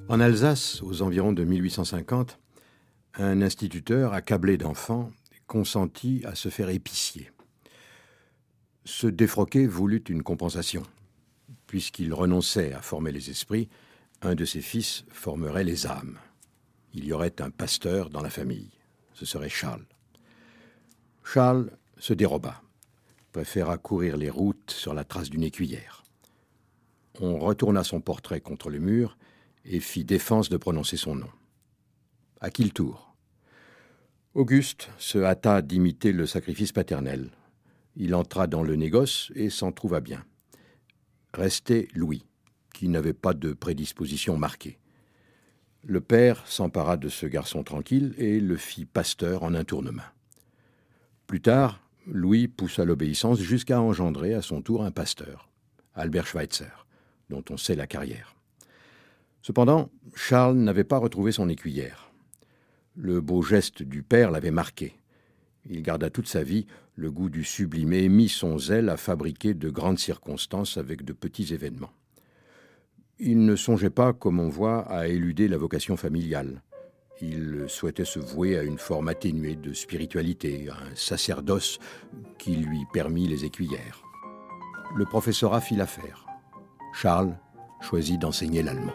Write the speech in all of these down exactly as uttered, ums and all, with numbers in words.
En Alsace, aux environs de mille huit cent cinquante, un instituteur accablé d'enfants consentit à se faire épicier. Ce défroqué voulut une compensation. Puisqu'il renonçait à former les esprits, un de ses fils formerait les âmes. Il y aurait un pasteur dans la famille. Ce serait Charles. Charles se déroba, préféra courir les routes sur la trace d'une écuyère. On retourna son portrait contre le mur et fit défense de prononcer son nom. À qui le tour ? Auguste se hâta d'imiter le sacrifice paternel. Il entra dans le négoce et s'en trouva bien. Restait Louis, qui n'avait pas de prédisposition marquée. Le père s'empara de ce garçon tranquille et le fit pasteur en un tournement. Plus tard, Louis poussa l'obéissance jusqu'à engendrer à son tour un pasteur, Albert Schweitzer, dont on sait la carrière. Cependant, Charles n'avait pas retrouvé son écuyère. Le beau geste du père l'avait marqué. Il garda toute sa vie le goût du sublime et mit son zèle à fabriquer de grandes circonstances avec de petits événements. Il ne songeait pas, comme on voit, à éluder la vocation familiale. Il souhaitait se vouer à une forme atténuée de spiritualité, à un sacerdoce qui lui permit les écuyères. Le professorat fit l'affaire. Charles choisit d'enseigner l'allemand.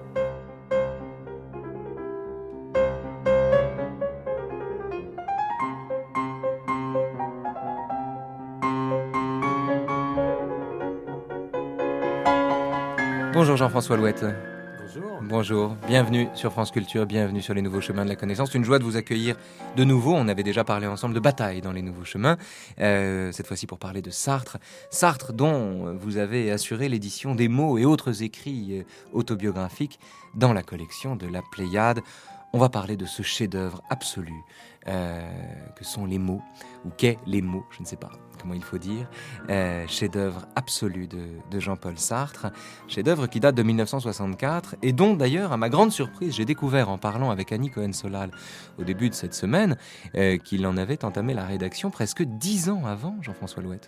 Bonjour Jean-François Louette. Bonjour. Bonjour, bienvenue sur France Culture, bienvenue sur les Nouveaux Chemins de la Connaissance. Une joie de vous accueillir de nouveau. On avait déjà parlé ensemble de bataille dans les Nouveaux Chemins, euh, cette fois-ci pour parler de Sartre. Sartre dont vous avez assuré l'édition des mots et autres écrits autobiographiques dans la collection de la Pléiade. On va parler de ce chef-d'œuvre absolu euh, que sont les mots, ou qu'est les mots, je ne sais pas comment il faut dire, euh, chef-d'œuvre absolu de, de Jean-Paul Sartre, chef-d'œuvre qui date de mille neuf cent soixante-quatre et dont d'ailleurs, à ma grande surprise, j'ai découvert en parlant avec Annie Cohen-Solal au début de cette semaine euh, qu'il en avait entamé la rédaction presque dix ans avant Jean-François Louette.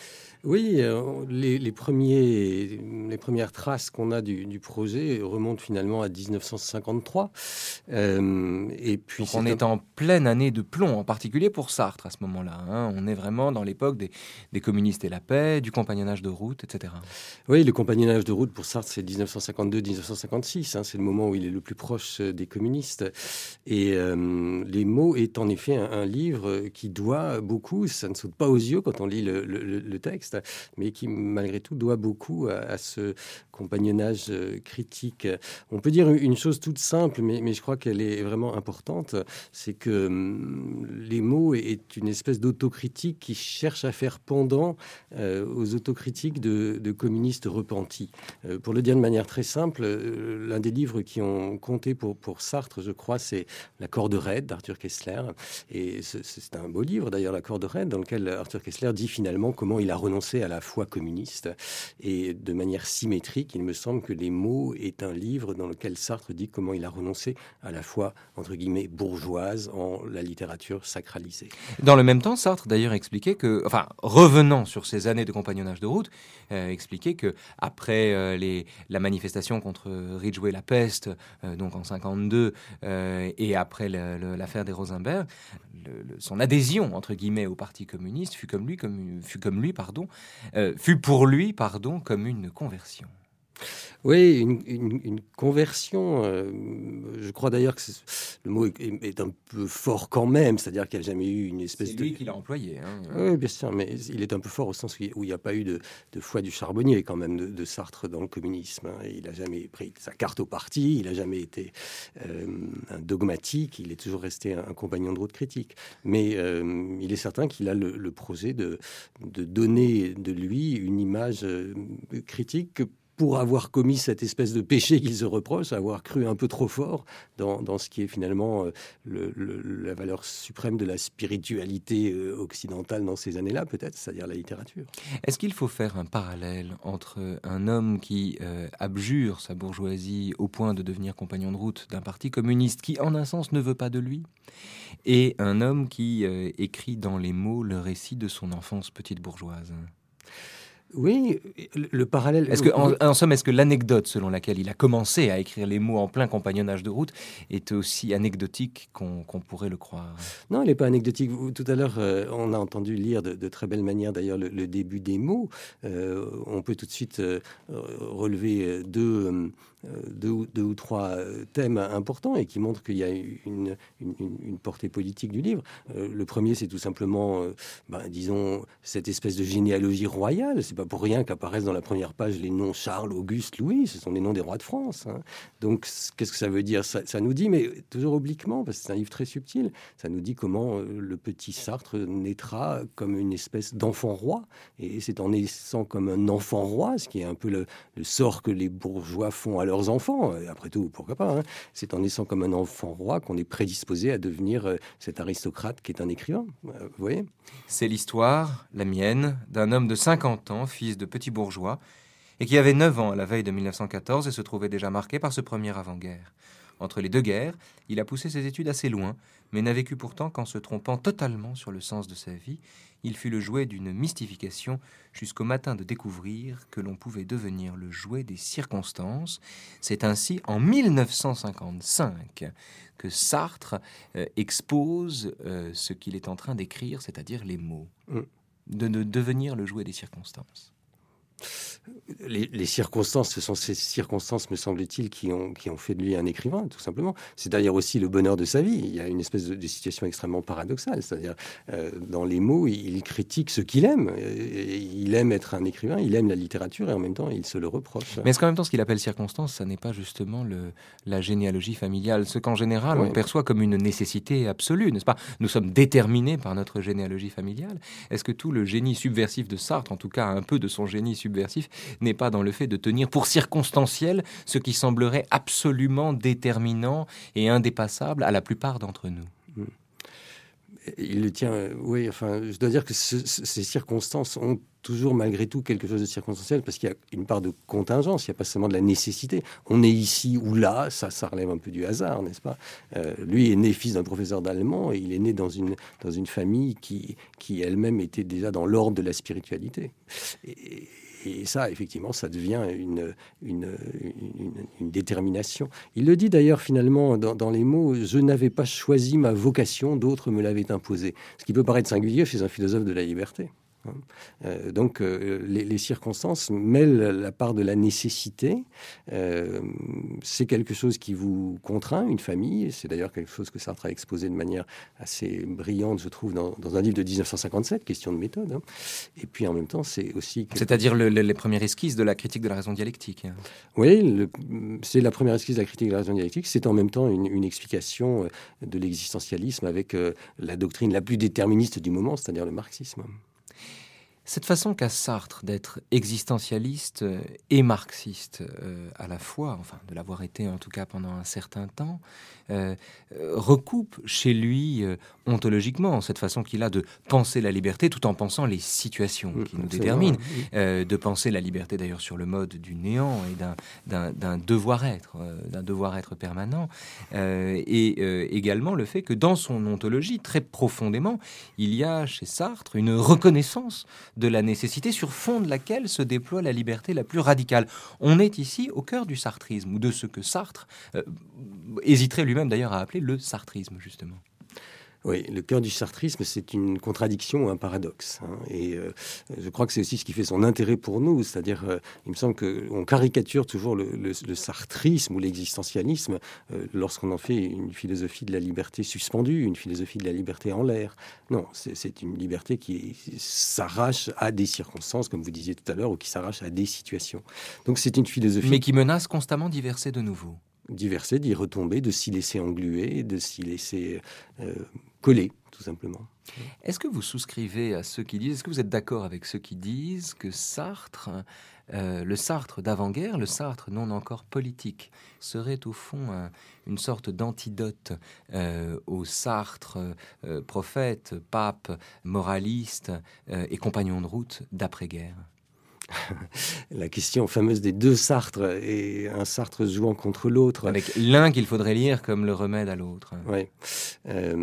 Oui, euh, les, les, premiers, les premières traces qu'on a du, du projet remontent finalement à dix-neuf cent cinquante-trois. Euh, et puis Donc on est un... en pleine année de plomb, en particulier pour Sartre à ce moment-là. Hein. On est vraiment dans l'époque des, des communistes et la paix, du compagnonnage de route, et cetera. Oui, le compagnonnage de route pour Sartre, c'est dix-neuf cent cinquante-deux dix-neuf cent cinquante-six. Hein, c'est le moment où il est le plus proche des communistes. Et euh, Les mots est en effet un, un livre qui doit beaucoup, ça ne saute pas aux yeux quand on lit le, le, le texte, mais qui malgré tout doit beaucoup à, à ce compagnonnage euh, critique. On peut dire une chose toute simple, mais, mais je crois qu'elle est vraiment importante, c'est que hum, les mots est une espèce d'autocritique qui cherche à faire pendant euh, aux autocritiques de, de communistes repentis. Euh, pour le dire de manière très simple, euh, l'un des livres qui ont compté pour, pour Sartre, je crois, c'est La corde raide d'Arthur Koestler. Et c'est, c'est un beau livre d'ailleurs, La corde raide, dans lequel Arthur Koestler dit finalement comment il a renoncé à la foi communiste. Et de manière symétrique, il me semble que Les mots est un livre dans lequel Sartre dit comment il a renoncé à la foi, entre guillemets, bourgeoise en la littérature sacralisée. Dans le même temps, Sartre d'ailleurs expliquait que, enfin, revenant sur ces années de compagnonnage de route, euh, expliquait que après euh, les, la manifestation contre Ridgway la peste, euh, donc en cinquante-deux, euh, et après le, le, l'affaire des Rosenberg, le, le, son adhésion entre guillemets au Parti communiste fut comme lui, comme, fut comme lui, pardon, euh, fut pour lui, pardon, comme une conversion. Oui, une, une, une conversion. Euh, je crois d'ailleurs que le mot est, est un peu fort quand même, c'est-à-dire qu'il n'y a jamais eu une espèce de... C'est lui de... qui l'a employé. Hein. Oui, bien sûr, mais il est un peu fort au sens où il n'y a pas eu de, de foi du charbonnier quand même de, de Sartre dans le communisme. Hein. Il n'a jamais pris sa carte au parti, il n'a jamais été euh, un dogmatique, il est toujours resté un, un compagnon de route critique. Mais euh, il est certain qu'il a le, le projet de, de donner de lui une image euh, critique pour avoir commis cette espèce de péché qu'il se reproche, avoir cru un peu trop fort dans, dans ce qui est finalement euh, le, le, la valeur suprême de la spiritualité euh, occidentale dans ces années-là, peut-être, c'est-à-dire la littérature. Est-ce qu'il faut faire un parallèle entre un homme qui euh, abjure sa bourgeoisie au point de devenir compagnon de route d'un parti communiste qui, en un sens, ne veut pas de lui, et un homme qui euh, écrit dans les mots le récit de son enfance petite bourgeoise ? Oui, le, le parallèle... Est-ce que, en, en somme, est-ce que l'anecdote selon laquelle il a commencé à écrire les mots en plein compagnonnage de route est aussi anecdotique qu'on qu'on pourrait le croire? Non, elle n'est pas anecdotique. Vous, tout à l'heure, euh, on a entendu lire de, de très belle manière, d'ailleurs, le, le début des mots. Euh, on peut tout de suite euh, relever deux... Euh, Deux ou, deux ou trois thèmes importants et qui montrent qu'il y a une, une, une portée politique du livre. Euh, le premier, c'est tout simplement, euh, ben, disons, cette espèce de généalogie royale. C'est pas pour rien qu'apparaissent dans la première page les noms Charles, Auguste, Louis. Ce sont les noms des rois de France. Hein. Donc, qu'est-ce que ça veut dire? ça, ça nous dit, mais toujours obliquement, parce que c'est un livre très subtil, ça nous dit comment euh, le petit Sartre naîtra comme une espèce d'enfant roi. Et c'est en naissant comme un enfant roi, ce qui est un peu le, le sort que les bourgeois font à leurs enfants, et après tout, pourquoi pas, hein. C'est en naissant comme un enfant roi qu'on est prédisposé à devenir euh, cet aristocrate qui est un écrivain, euh, vous voyez. C'est l'histoire, la mienne, d'un homme de cinquante ans, fils de petit bourgeois, et qui avait neuf ans à la veille de mille neuf cent quatorze et se trouvait déjà marqué par ce premier avant-guerre. Entre les deux guerres, il a poussé ses études assez loin, mais n'a vécu pourtant qu'en se trompant totalement sur le sens de sa vie. Il fut le jouet d'une mystification jusqu'au matin de découvrir que l'on pouvait devenir le jouet des circonstances. C'est ainsi en mille neuf cent cinquante-cinq que Sartre euh, expose euh, ce qu'il est en train d'écrire, c'est-à-dire les mots, Mm. de, de devenir le jouet des circonstances. Les, les circonstances, ce sont ces circonstances, me semble-t-il, qui ont, qui ont fait de lui un écrivain, tout simplement. C'est d'ailleurs aussi le bonheur de sa vie. Il y a une espèce de, de situation extrêmement paradoxale. C'est-à-dire, euh, dans les mots, il, il critique ce qu'il aime. Et il aime être un écrivain, il aime la littérature, et en même temps, il se le reproche. Mais est-ce qu'en même temps, ce qu'il appelle circonstance, ça n'est pas justement le, la généalogie familiale, ce qu'en général, Oui. on perçoit comme une nécessité absolue, n'est-ce pas? Nous sommes déterminés par notre généalogie familiale. Est-ce que tout le génie subversif de Sartre, en tout cas un peu de son génie subversif, n'est pas dans le fait de tenir pour circonstanciel ce qui semblerait absolument déterminant et indépassable à la plupart d'entre nous? Il le tient, euh, oui, enfin, je dois dire que ce, ce, ces circonstances ont toujours malgré tout quelque chose de circonstanciel parce qu'il y a une part de contingence, il n'y a pas seulement de la nécessité. On est ici ou là, ça, ça relève un peu du hasard, n'est-ce pas? euh, Lui est né fils d'un professeur d'allemand et il est né dans une, dans une famille qui, qui elle-même était déjà dans l'ordre de la spiritualité. Et, Et ça, effectivement, ça devient une, une, une, une détermination. Il le dit d'ailleurs finalement dans, dans les mots « Je n'avais pas choisi ma vocation, d'autres me l'avaient imposée ». Ce qui peut paraître singulier chez un philosophe de la liberté. Euh, donc euh, les, les circonstances mêlent la part de la nécessité. Euh, c'est quelque chose qui vous contraint, une famille. C'est d'ailleurs quelque chose que Sartre a exposé de manière assez brillante, je trouve, dans, dans un livre de dix-neuf cent cinquante-sept, Question de méthode. Hein. Et puis en même temps, c'est aussi... Quelque... C'est-à-dire le, le, les premières esquisses de la critique de la raison dialectique. Oui, le, c'est la première esquisse de la critique de la raison dialectique. C'est en même temps une, une explication de l'existentialisme avec euh, la doctrine la plus déterministe du moment, c'est-à-dire le marxisme. Cette façon qu'a Sartre d'être existentialiste et marxiste euh, à la fois, enfin de l'avoir été en tout cas pendant un certain temps, euh, euh, recoupe chez lui euh, ontologiquement cette façon qu'il a de penser la liberté tout en pensant les situations qui mmh, nous déterminent, euh, de penser la liberté d'ailleurs sur le mode du néant et d'un, d'un, d'un devoir-être, euh, d'un devoir-être permanent, euh, et euh, également le fait que dans son ontologie, très profondément, il y a chez Sartre une reconnaissance de la nécessité sur fond de laquelle se déploie la liberté la plus radicale. On est ici au cœur du sartrisme, ou de ce que Sartre euh, hésiterait lui-même d'ailleurs à appeler le sartrisme, justement. Oui, le cœur du sartrisme, c'est une contradiction ou un paradoxe. Hein, et euh, je crois que c'est aussi ce qui fait son intérêt pour nous. C'est-à-dire, euh, il me semble qu'on caricature toujours le, le, le sartrisme ou l'existentialisme euh, lorsqu'on en fait une philosophie de la liberté suspendue, une philosophie de la liberté en l'air. Non, c'est, c'est une liberté qui s'arrache à des circonstances, comme vous disiez tout à l'heure, ou qui s'arrache à des situations. Donc c'est une philosophie... Mais qui menace constamment d'y verser de nouveau. D'y verser, d'y retomber, de s'y laisser engluer, de s'y laisser... Euh, collé, tout simplement. Est-ce que vous souscrivez à ceux qui disent, est-ce que vous êtes d'accord avec ceux qui disent que Sartre, euh, le Sartre d'avant-guerre, le Sartre non encore politique, serait au fond un, une sorte d'antidote euh, au Sartre euh, prophète, pape, moraliste euh, et compagnon de route d'après-guerre? La question fameuse des deux Sartres et un Sartre jouant contre l'autre. Avec l'un qu'il faudrait lire comme le remède à l'autre. Oui. Euh,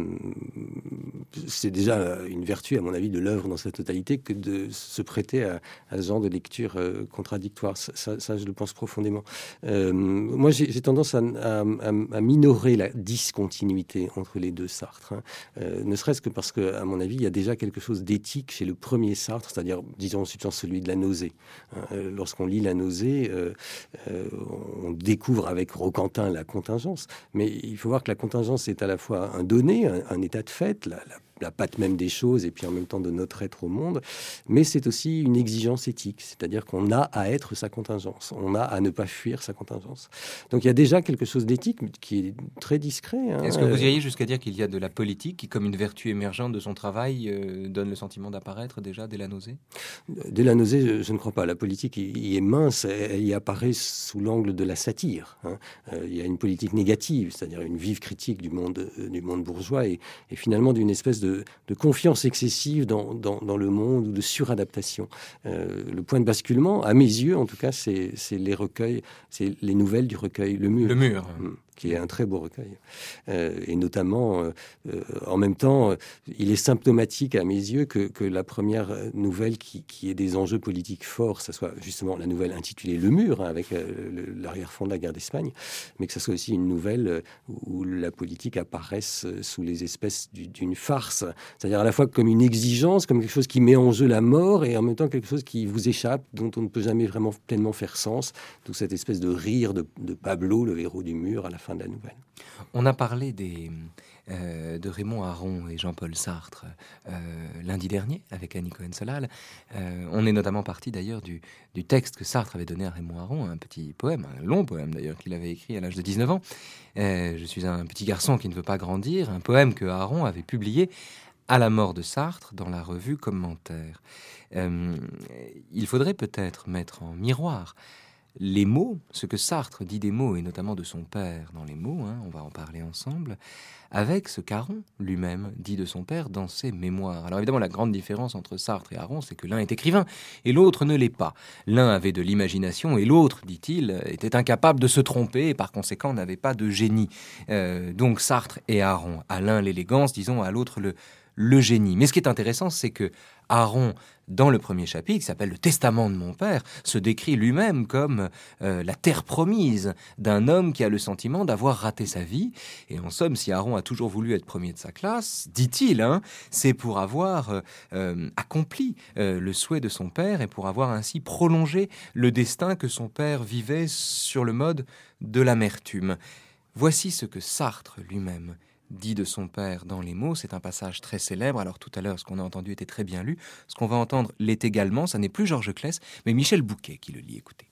c'est déjà une vertu, à mon avis, de l'œuvre dans sa totalité que de se prêter à, à ce genre de lecture euh, contradictoire. Ça, ça, ça, je le pense profondément. Euh, moi, j'ai, j'ai tendance à, à, à minorer la discontinuité entre les deux Sartres. Hein. Euh, ne serait-ce que parce qu'à mon avis, il y a déjà quelque chose d'éthique chez le premier Sartre, c'est-à-dire, disons, ensuite celui de la nausée. Euh, lorsqu'on lit La nausée, euh, euh, on découvre avec Roquentin la contingence, mais il faut voir que la contingence est à la fois un donné, un, un état de fait, la, la la patte même des choses et puis en même temps de notre être au monde, mais c'est aussi une exigence éthique, c'est-à-dire qu'on a à être sa contingence, on a à ne pas fuir sa contingence. Donc il y a déjà quelque chose d'éthique qui est très discret. Hein. Est-ce que vous iriez jusqu'à dire qu'il y a de la politique qui, comme une vertu émergente de son travail, euh, donne le sentiment d'apparaître déjà dès La nausée ? Dès La nausée, je, je ne crois pas. La politique y est mince, elle y apparaît sous l'angle de la satire. Hein. Euh, il y a une politique négative, c'est-à-dire une vive critique du monde, euh, du monde bourgeois et, et finalement d'une espèce de De, de confiance excessive dans, dans, dans le monde ou de suradaptation. Euh, le point de basculement, à mes yeux en tout cas, c'est, c'est les recueils, c'est les nouvelles du recueil Le Mur. Le Mur. Mmh. Qui est un très beau recueil. Euh, et notamment, euh, euh, en même temps, euh, il est symptomatique à mes yeux que, que la première nouvelle qui, qui ait des enjeux politiques forts, ça soit justement la nouvelle intitulée Le Mur, hein, avec euh, le, l'arrière-fond de la guerre d'Espagne, mais que ça soit aussi une nouvelle euh, où la politique apparaisse sous les espèces du, d'une farce, c'est-à-dire à la fois comme une exigence, comme quelque chose qui met en jeu la mort, et en même temps quelque chose qui vous échappe, dont on ne peut jamais vraiment pleinement faire sens, d'où cette espèce de rire de, de Pablo, le héros du Mur, à la fin de la nouvelle. On a parlé des, euh, de Raymond Aron et Jean-Paul Sartre euh, lundi dernier avec Annie Cohen-Solal. Euh, on est notamment parti d'ailleurs du, du texte que Sartre avait donné à Raymond Aron, un petit poème, un long poème d'ailleurs qu'il avait écrit à l'âge de dix-neuf ans. Euh, je suis un petit garçon qui ne veut pas grandir, un poème que Aron avait publié à la mort de Sartre dans la revue Commentaire. Euh, il faudrait peut-être mettre en miroir les mots, ce que Sartre dit des mots, et notamment de son père dans les mots, hein, on va en parler ensemble, avec ce qu'Aron lui-même dit de son père dans ses mémoires. Alors évidemment, la grande différence entre Sartre et Aron, c'est que l'un est écrivain et l'autre ne l'est pas. L'un avait de l'imagination et l'autre, dit-il, était incapable de se tromper et par conséquent n'avait pas de génie. Euh, donc Sartre et Aron, à l'un l'élégance, disons, à l'autre le, le génie. Mais ce qui est intéressant, c'est que Aron, dans le premier chapitre, qui s'appelle « Le testament de mon père », se décrit lui-même comme euh, la terre promise d'un homme qui a le sentiment d'avoir raté sa vie. Et en somme, si Aron a toujours voulu être premier de sa classe, dit-il, hein, c'est pour avoir euh, euh, accompli euh, le souhait de son père et pour avoir ainsi prolongé le destin que son père vivait sur le mode de l'amertume. Voici ce que Sartre lui-même dit de son père dans les mots. C'est un passage très célèbre. Alors tout à l'heure, ce qu'on a entendu était très bien lu. Ce qu'on va entendre l'est également. Ça n'est plus Georges Claes, mais Michel Bouquet qui le lit. Écoutez.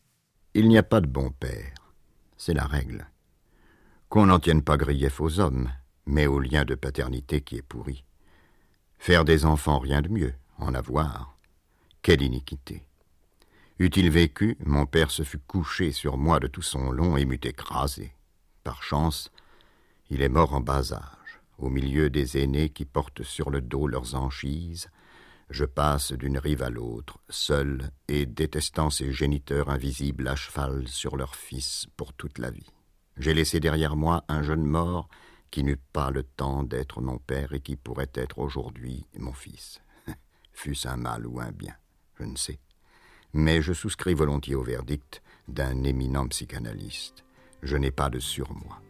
Il n'y a pas de bon père. C'est la règle. Qu'on n'en tienne pas grief aux hommes, mais au lien de paternité qui est pourri. Faire des enfants, rien de mieux. En avoir. Quelle iniquité. Eût-il vécu, mon père se fût couché sur moi de tout son long et m'eût écrasé. Par chance, il est mort en bas âge, au milieu des aînés qui portent sur le dos leurs anchises. Je passe d'une rive à l'autre, seul et détestant ces géniteurs invisibles à cheval sur leurs fils pour toute la vie. J'ai laissé derrière moi un jeune mort qui n'eut pas le temps d'être mon père et qui pourrait être aujourd'hui mon fils. Fût-ce un mal ou un bien, je ne sais. Mais je souscris volontiers au verdict d'un éminent psychanalyste. Je n'ai pas de surmoi.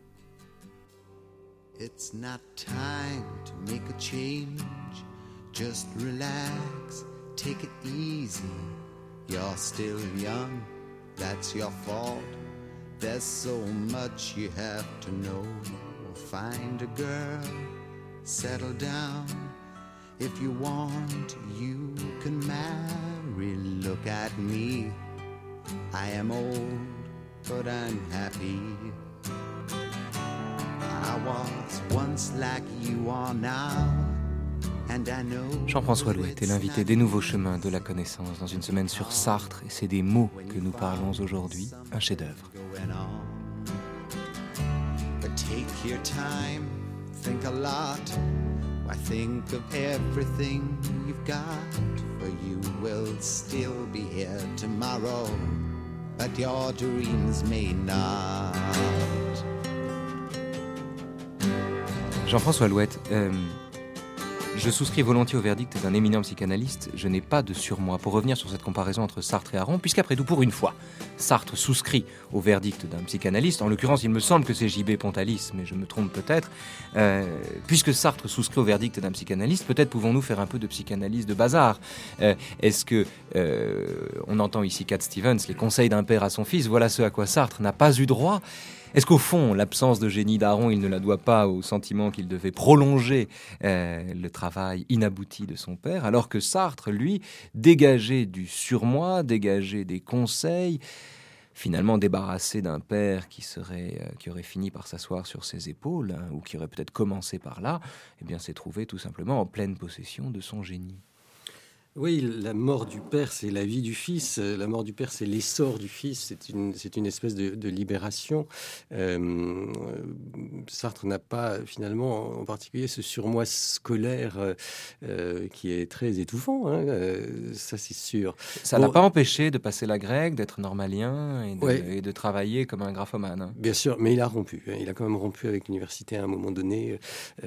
It's not time to make a change. Just relax, take it easy. You're still young, that's your fault. There's so much you have to know. Find a girl, settle down. If you want, you can marry. Look at me, I am old, but I'm happy. I was once like you are now. Jean-François Louette est l'invité des Nouveaux Chemins de la Connaissance dans une semaine sur Sartre, et c'est des mots que nous parlons aujourd'hui, un chef-d'œuvre. I think of everything you've got, for you will still be here tomorrow, but your dreams may not. Jean-François Louette, euh, je souscris volontiers au verdict d'un éminent psychanalyste. Je n'ai pas de surmoi. Pour revenir sur cette comparaison entre Sartre et Aron, puisqu'après tout, pour une fois, Sartre souscrit au verdict d'un psychanalyste. En l'occurrence, il me semble que c'est J B Pontalis, mais je me trompe peut-être. Euh, puisque Sartre souscrit au verdict d'un psychanalyste, peut-être pouvons-nous faire un peu de psychanalyse de bazar. Euh, est-ce que, euh, on entend ici Cat Stevens, les conseils d'un père à son fils, voilà ce à quoi Sartre n'a pas eu droit. Est-ce qu'au fond, l'absence de génie d'Aron, il ne la doit pas au sentiment qu'il devait prolonger euh, le travail inabouti de son père, alors que Sartre, lui, dégageait du surmoi, dégageait des conseils, finalement débarrassé d'un père qui, serait, euh, qui aurait fini par s'asseoir sur ses épaules, hein, ou qui aurait peut-être commencé par là, eh bien, s'est trouvé tout simplement en pleine possession de son génie. Oui, la mort du père, c'est la vie du fils. La mort du père, c'est l'essor du fils. C'est une, c'est une espèce de, de libération. Euh, Sartre n'a pas, finalement, en particulier, ce surmoi scolaire euh, qui est très étouffant. Hein, euh, ça, c'est sûr. Ça bon, l'a pas empêché de passer la grecque, d'être normalien et de, ouais. et de travailler comme un graphomane. Hein. Bien sûr, mais il a rompu. Il a quand même rompu avec l'université à un moment donné,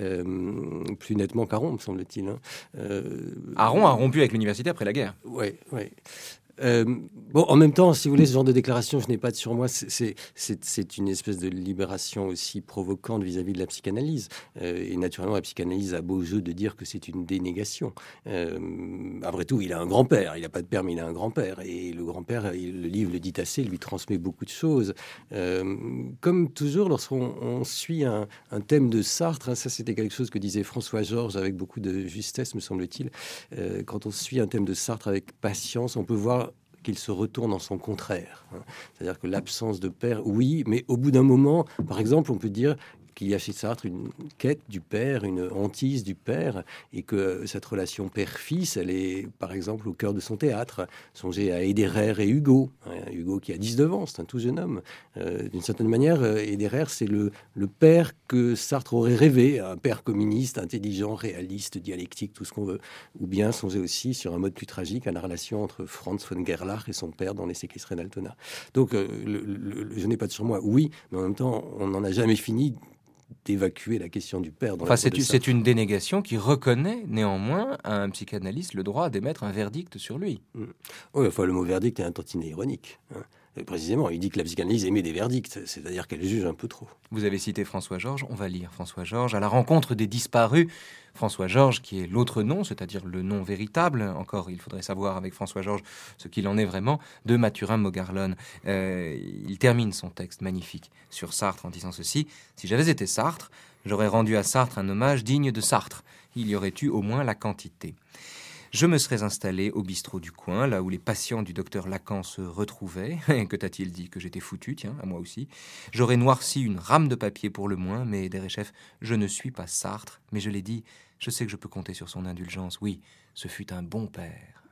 euh, plus nettement qu'Aron, me semble-t-il. Hein. Euh, Aron a rompu avec l'université après la guerre. Oui, oui. Euh, bon, en même temps, si vous voulez, ce genre de déclaration, je n'ai pas de surmoi, c'est, c'est, c'est, c'est une espèce de libération aussi provocante vis-à-vis de la psychanalyse. Euh, et naturellement, la psychanalyse a beau jeu de dire que c'est une dénégation. Euh, après tout, il a un grand-père. Il n'a pas de père, mais il a un grand-père. Et le grand-père, il, le livre le dit assez, lui transmet beaucoup de choses. Euh, comme toujours, lorsqu'on on suit un, un thème de Sartre, hein, ça c'était quelque chose que disait François Georges avec beaucoup de justesse, me semble-t-il. Euh, quand on suit un thème de Sartre avec patience, on peut voir qu'il se retourne en son contraire. C'est-à-dire que l'absence de père, oui, mais au bout d'un moment, par exemple, on peut dire qu'il y a chez Sartre une quête du père, une hantise du père, et que cette relation père-fils, elle est, par exemple, au cœur de son théâtre. Songez à Ederer et Hugo. Hein, Hugo qui a dix-neuf ans, c'est un tout jeune homme. Euh, d'une certaine manière, Ederer, c'est le, le père que Sartre aurait rêvé, un père communiste, intelligent, réaliste, dialectique, tout ce qu'on veut. Ou bien, songez aussi, sur un mode plus tragique, à la relation entre Franz von Gerlach et son père dans Les Séquestrés d'Altona. Donc, euh, le, le, le, je n'ai pas de surmoi, oui, mais en même temps, on n'en a jamais fini d'évacuer la question du père. Dans enfin, c'est, c'est une dénégation qui reconnaît néanmoins à un psychanalyste le droit d'émettre un verdict sur lui. Mmh. Oui, enfin, le mot verdict est un tantinet ironique. Hein. Et précisément, il dit que la psychanalyse émet des verdicts, c'est-à-dire qu'elle juge un peu trop. Vous avez cité François Georges, on va lire François Georges. À la rencontre des disparus, François Georges, qui est l'autre nom, c'est-à-dire le nom véritable, encore il faudrait savoir avec François Georges ce qu'il en est vraiment, de Mathurin Mogarlone. Euh, il termine son texte magnifique sur Sartre en disant ceci: « Si j'avais été Sartre, j'aurais rendu à Sartre un hommage digne de Sartre. Il y aurait eu au moins la quantité. » Je me serais installé au bistrot du coin, là où les patients du docteur Lacan se retrouvaient. Que t'a-t-il dit? Que j'étais foutu, tiens, à moi aussi. J'aurais noirci une rame de papier pour le moins, mais Derechef, je ne suis pas Sartre. Mais je l'ai dit, je sais que je peux compter sur son indulgence. Oui, ce fut un bon père.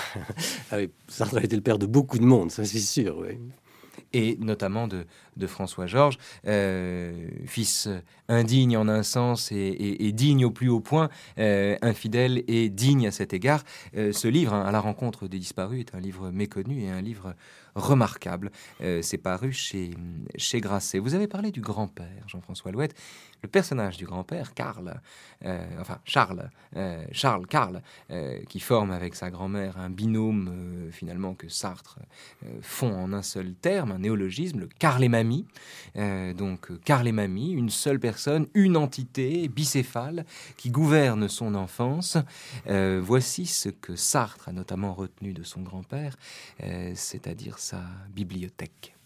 Ah oui, Sartre a été le père de beaucoup de monde, ça c'est sûr, oui. Et notamment de, de François Georges, euh, fils indigne en un sens et, et, et digne au plus haut point, euh, infidèle et digne à cet égard. Euh, ce livre, hein, À la rencontre des disparus, est un livre méconnu et un livre remarquable. Euh, c'est paru chez, chez Grasset. Vous avez parlé du grand-père, Jean-François Louette. Le personnage du grand-père, Karl, euh, enfin Charles, euh, Charles Karl, euh, qui forme avec sa grand-mère un binôme euh, finalement que Sartre euh, fond en un seul terme, un néologisme, le Karl et Mamie. Euh, donc Karl et Mamie, une seule personne, une entité bicéphale qui gouverne son enfance. Euh, voici ce que Sartre a notamment retenu de son grand-père, euh, c'est-à-dire sa bibliothèque.